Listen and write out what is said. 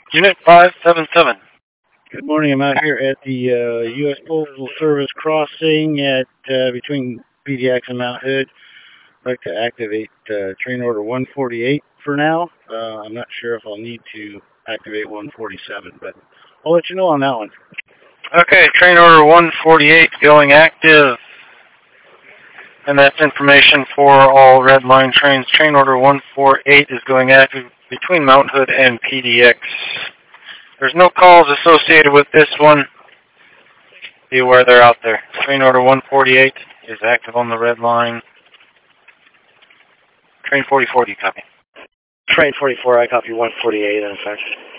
Unit 577. Good morning. I'm out here at the U.S. Postal Service crossing at between PDX and Mount Hood. I'd like to activate train order 148 for now. I'm not sure if I'll need to activate 147, but I'll let you know on that one. Okay, train order 148 going active. And that's information for all red line trains. Train order 148 is going active between Mount Hood and PDX. There's no calls associated with this one. Be aware they're out there. Train order 148 is active on the red line. Train 44, do you copy? Train 44, I copy 148 in effect.